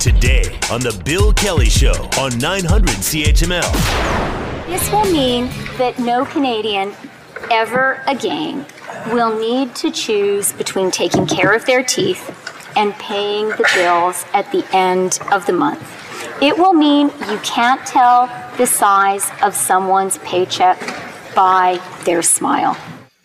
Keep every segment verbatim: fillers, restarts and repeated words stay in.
Today on The Bill Kelly Show on nine hundred C H M L. This will mean that no Canadian ever again will need to choose between taking care of their teeth and paying the bills at the end of the month. It will mean you can't tell the size of someone's paycheck by their smile.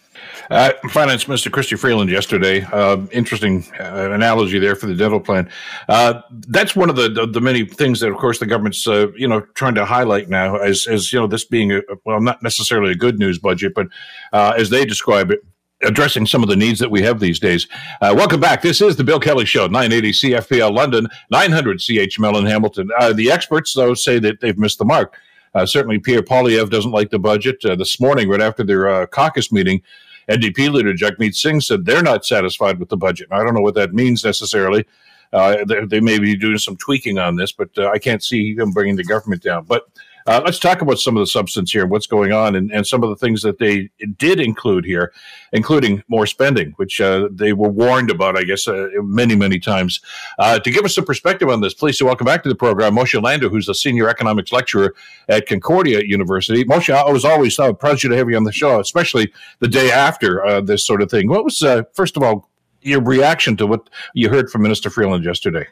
Uh, Finance Minister Chrystia Freeland yesterday, uh, interesting uh, analogy there for the dental plan. Uh, that's one of the, the the many things that, of course, the government's uh, you know trying to highlight now as as you know this being a, well, not necessarily a good news budget, but uh, as they describe it, addressing some of the needs that we have these days. Uh, welcome back. This is the Bill Kelly Show, nine eighty C F P L London, nine hundred C H M L in Hamilton. Uh, the experts, though, say that they've missed the mark. Uh, certainly, Pierre Poilievre doesn't like the budget. Uh, this morning, right after their uh, caucus meeting, N D P leader Jagmeet Singh said they're not satisfied with the budget. Now, I don't know what that means necessarily. Uh, they, they may be doing some tweaking on this, but uh, I can't see them bringing the government down. But uh, let's talk about some of the substance here and what's going on and, and some of the things that they did include here, including more spending, which uh, they were warned about, I guess, uh, many, many times. Uh, to give us some perspective on this, please welcome back to the program Moshe Landau, who's a senior economics lecturer at Concordia University. Moshe, I was always a pleasure to have you on the show, especially the day after uh, this sort of thing. What was, uh, first of all, your reaction to what you heard from Minister Freeland yesterday?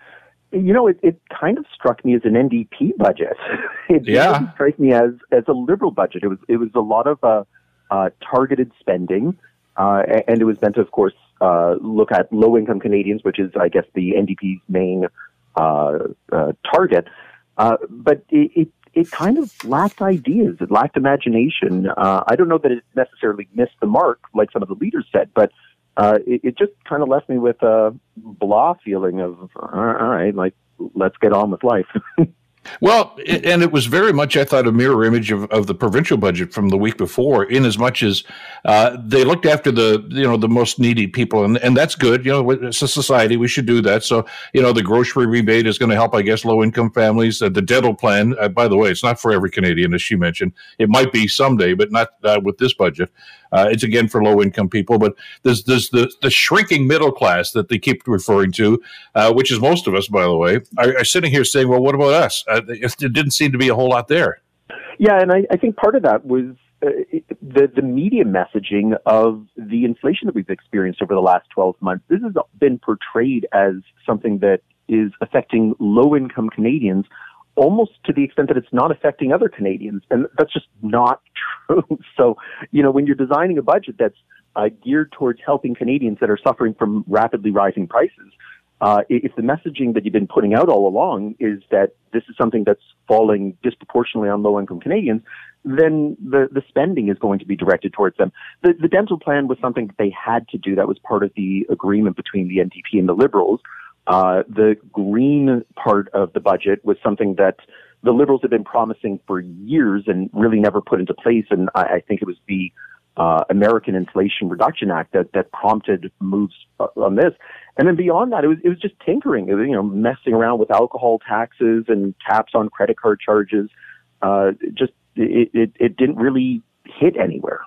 You know, it, it kind of struck me as an N D P budget. It yeah. didn't strike me as, as a Liberal budget. It was it was a lot of uh, uh, targeted spending, uh, and it was meant to, of course, uh, look at low-income Canadians, which is, I guess, the N D P's main uh, uh, target. Uh, but it, it it kind of lacked ideas. It lacked imagination. Uh, I don't know that it necessarily missed the mark, like some of the leaders said, but Uh, it, it just kind of left me with a blah feeling of, all right, like, let's get on with life. Well, it, and it was very much, I thought, a mirror image of, of the provincial budget from the week before, in as much as uh, they looked after the, you know, the most needy people, and, and that's good. You know, it's a society, we should do that. So, you know, the grocery rebate is going to help, I guess, low-income families. Uh, the dental plan, uh, by the way, it's not for every Canadian, as she mentioned. It might be someday, but not uh, with this budget. Uh, it's, again, for low-income people. But there's, there's the, the shrinking middle class that they keep referring to, uh, which is most of us, by the way, are, are sitting here saying, well, what about us? Uh, it didn't seem to be a whole lot there. Yeah, and I, I think part of that was uh, the, the media messaging of the inflation that we've experienced over the last twelve months. This has been portrayed as something that is affecting low-income Canadians almost to the extent that it's not affecting other Canadians. And that's just not true. So, you know, when you're designing a budget that's uh, geared towards helping Canadians that are suffering from rapidly rising prices, uh, if the messaging that you've been putting out all along is that this is something that's falling disproportionately on low-income Canadians, then the, the spending is going to be directed towards them. The, the dental plan was something that they had to do. That was part of the agreement between the N D P and the Liberals. Uh, the green part of the budget was something that the Liberals have been promising for years and really never put into place. And I, I think it was the uh, American Inflation Reduction Act that, that prompted moves on this. And then beyond that, it was it was just tinkering, it was, you know, messing around with alcohol taxes and caps on credit card charges. Uh, just it, it, it didn't really hit anywhere.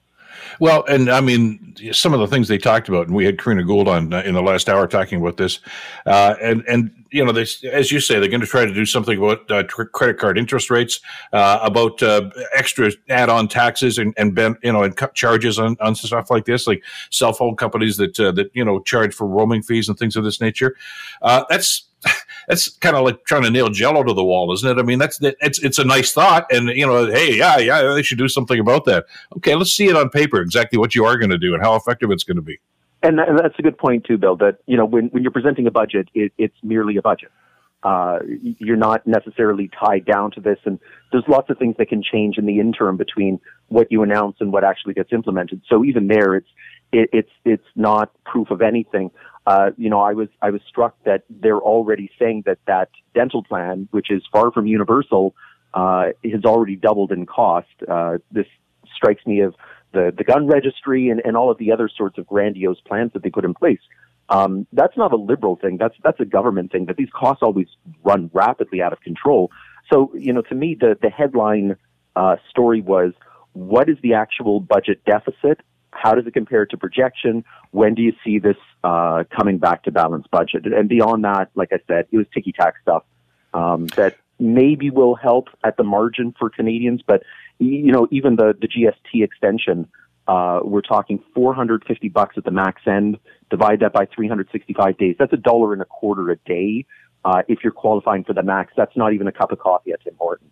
Well, and I mean, some of the things they talked about, and we had Karina Gould on uh, in the last hour talking about this, uh, and, and, you know, they, as you say, they're going to try to do something about uh, tr- credit card interest rates, uh, about uh, extra add-on taxes and, and ben, you know, and cut charges on, on stuff like this, like cell phone companies that, uh, that, you know, charge for roaming fees and things of this nature. Uh, that's, That's kind of like trying to nail Jello to the wall, isn't it? I mean, that's it's it's a nice thought, and you know, hey, yeah, yeah, they should do something about that. Okay, let's see it on paper exactly what you are going to do and how effective it's going to be. And, that, and that's a good point too, Bill. That you know, when when you're presenting a budget, it, it's merely a budget. Uh, you're not necessarily tied down to this, and there's lots of things that can change in the interim between what you announce and what actually gets implemented. So even there, it's it, it's it's not proof of anything. Uh, you know, I was I was struck that they're already saying that that dental plan, which is far from universal, uh, has already doubled in cost. Uh, this strikes me of the, the gun registry and, and all of the other sorts of grandiose plans that they put in place. Um, that's not a Liberal thing. That's that's a government thing. That these costs always run rapidly out of control. So, you know, to me, the the headline uh, story was, what is the actual budget deficit? How does it compare to projection? When do you see this uh, coming back to balanced budget? And beyond that, like I said, it was ticky-tack stuff um, that maybe will help at the margin for Canadians. But, you know, even the, the G S T extension, uh, we're talking four hundred fifty bucks at the max end. Divide that by three hundred sixty-five days. That's a dollar and a quarter a day. Uh, if you're qualifying for the max, that's not even a cup of coffee at Tim Hortons.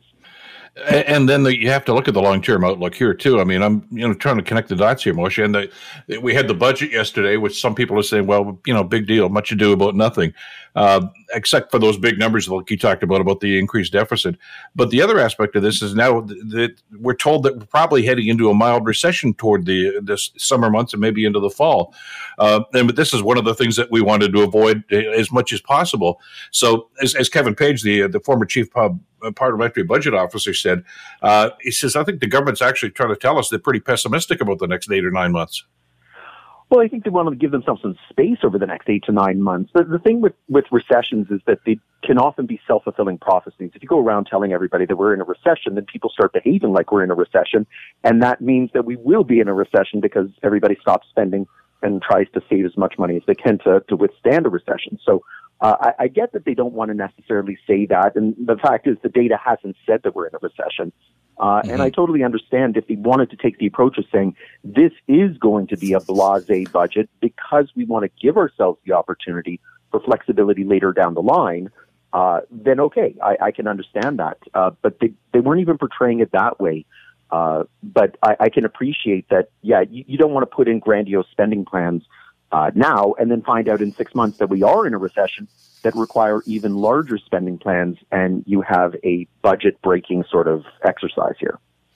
And then the, you have to look at the long-term outlook here too. I mean, I'm you know trying to connect the dots here, Moshe. And the, we had the budget yesterday, which some people are saying, well, you know, big deal, much ado about nothing, uh, except for those big numbers like you talked about about the increased deficit. But the other aspect of this is now that we're told that we're probably heading into a mild recession toward the this summer months and maybe into the fall. Uh, and but this is one of the things that we wanted to avoid as much as possible. So, as, as Kevin Page, the the former chief pub. parliamentary budget officer said, uh, he says, I think the government's actually trying to tell us they're pretty pessimistic about the next eight or nine months. Well, I think they want to give themselves some space over the next eight to nine months. The, the thing with, with recessions is that they can often be self-fulfilling prophecies. If you go around telling everybody that we're in a recession, then people start behaving like we're in a recession. And that means that we will be in a recession because everybody stops spending and tries to save as much money as they can to, to withstand a recession. So Uh, I, I get that they don't want to necessarily say that, and the fact is the data hasn't said that we're in a recession. Uh, mm-hmm. And I totally understand if they wanted to take the approach of saying this is going to be a blasé budget because we want to give ourselves the opportunity for flexibility later down the line, uh, then okay, I, I can understand that. Uh, but they, they weren't even portraying it that way. Uh, but I, I can appreciate that, yeah, you, you don't want to put in grandiose spending plans Uh, now, and then find out in six months that we are in a recession that require even larger spending plans, and you have a budget-breaking sort of exercise here.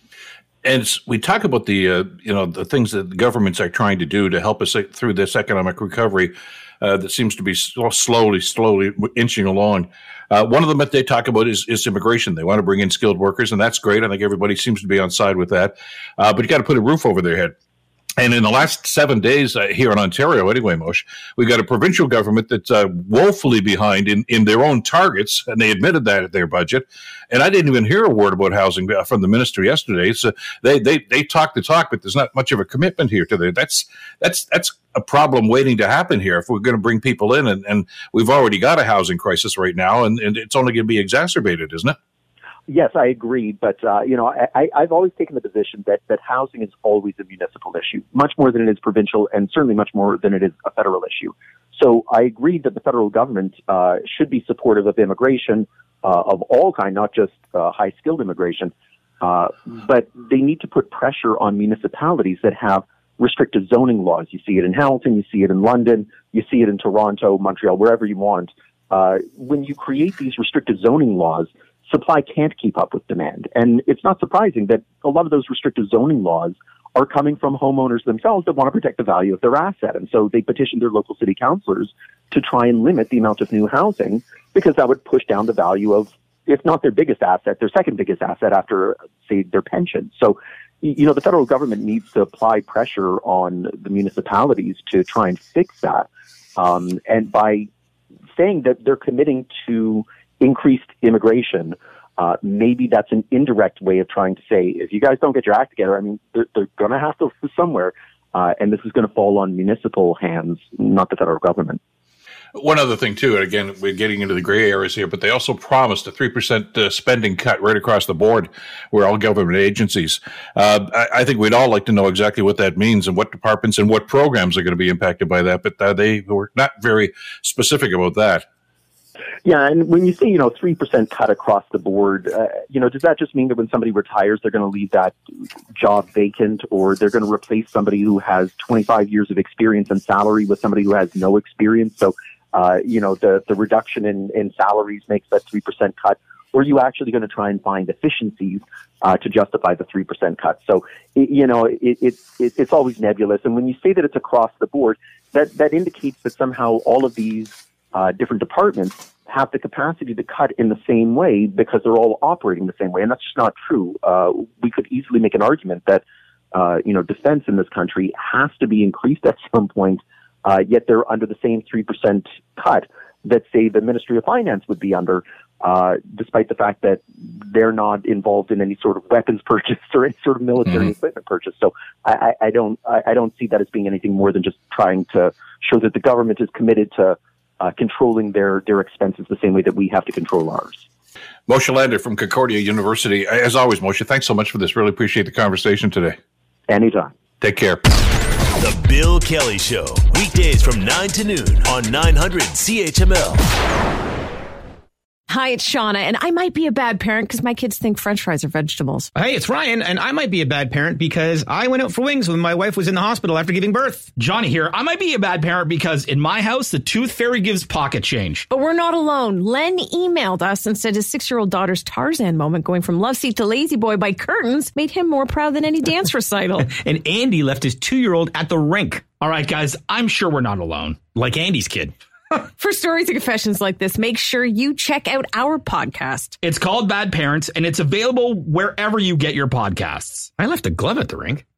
And we talk about the, uh, you know, the things that the governments are trying to do to help us through this economic recovery uh, that seems to be slowly, slowly inching along. Uh, one of them that they talk about is, is immigration. They want to bring in skilled workers, and that's great. I think everybody seems to be on side with that. Uh, but you got to put a roof over their head. And in the last seven days uh, here in Ontario, anyway, Moshe, we got a provincial government that's uh, woefully behind in, in their own targets, and they admitted that at their budget. And I didn't even hear a word about housing from the minister yesterday. So they they they talk the talk, but there's not much of a commitment here to that. That's that's that's a problem waiting to happen here if we're going to bring people in, and, and we've already got a housing crisis right now, and, and it's only going to be exacerbated, isn't it? Yes, I agree. But, uh, you know, I, I've always taken the position that, that housing is always a municipal issue, much more than it is provincial and certainly much more than it is a federal issue. So I agree that the federal government uh, should be supportive of immigration uh, of all kind, not just uh, high-skilled immigration. Uh, but they need to put pressure on municipalities that have restrictive zoning laws. You see it in Hamilton, you see it in London, you see it in Toronto, Montreal, wherever you want. Uh, when you create these restrictive zoning laws, supply can't keep up with demand. And it's not surprising that a lot of those restrictive zoning laws are coming from homeowners themselves that want to protect the value of their asset. And so they petition their local city councilors to try and limit the amount of new housing because that would push down the value of, if not their biggest asset, their second biggest asset after, say, their pension. So, you know, the federal government needs to apply pressure on the municipalities to try and fix that. Um, and by saying that they're committing to increased immigration, uh, maybe that's an indirect way of trying to say, if you guys don't get your act together, I mean, they're, they're going to have to live somewhere, uh, and this is going to fall on municipal hands, not the federal government. One other thing, too, and again, we're getting into the gray areas here, but they also promised a three percent uh, spending cut right across the board where all government agencies. Uh, I, I think we'd all like to know exactly what that means and what departments and what programs are going to be impacted by that, but uh, they were not very specific about that. Yeah, and when you say, you know, three percent cut across the board, uh, you know, does that just mean that when somebody retires, they're going to leave that job vacant, or they're going to replace somebody who has twenty-five years of experience and salary with somebody who has no experience? So, uh, you know, the, the reduction in, in salaries makes that three percent cut. Or are you actually going to try and find efficiencies uh, to justify the three percent cut? So, it, you know, it, it, it, it's always nebulous. And when you say that it's across the board, that, that indicates that somehow all of these Uh, different departments have the capacity to cut in the same way because they're all operating the same way, and that's just not true. Uh, we could easily make an argument that uh, you know defense in this country has to be increased at some point, uh, yet they're under the same three percent cut that, say, the Ministry of Finance would be under. uh, despite the fact that they're not involved in any sort of weapons purchase or any sort of military mm-hmm. equipment purchase. So I, I, I don't I, I don't see that as being anything more than just trying to show that the government is committed to uh, controlling their, their expenses the same way that we have to control ours. Moshe Lander from Concordia University. As always, Moshe, thanks so much for this. Really appreciate the conversation today. Anytime. Take care. The Bill Kelly Show, weekdays from nine to noon on nine hundred C H M L. Hi, it's Shauna, and I might be a bad parent because my kids think French fries are vegetables. Hey, it's Ryan, and I might be a bad parent because I went out for wings when my wife was in the hospital after giving birth. Johnny here. I might be a bad parent because in my house, the tooth fairy gives pocket change. But we're not alone. Len emailed us and said his six-year-old daughter's Tarzan moment going from love seat to lazy boy by curtains made him more proud than any dance recital. And Andy left his two-year-old at the rink. All right, guys, I'm sure we're not alone. Like Andy's kid. For stories and confessions like this, make sure you check out our podcast. It's called Bad Parents, and it's available wherever you get your podcasts. I left a glove at the rink.